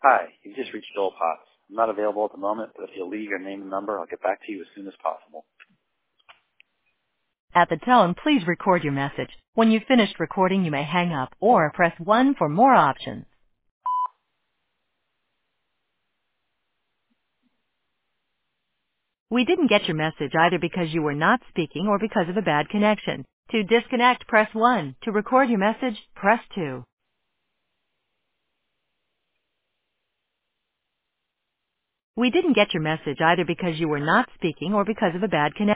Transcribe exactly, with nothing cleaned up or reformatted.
Hi, you've just reached Joel Potts. I'm not available at the moment, but if you'll leave your name and number, I'll get back to you as soon as possible. At the tone, please record your message. When you've finished recording, you may hang up or press one for more options. We didn't get your message either because you were not speaking or because of a bad connection. To disconnect, press one. To record your message, press two. We didn't get your message either because you were not speaking or because of a bad connection.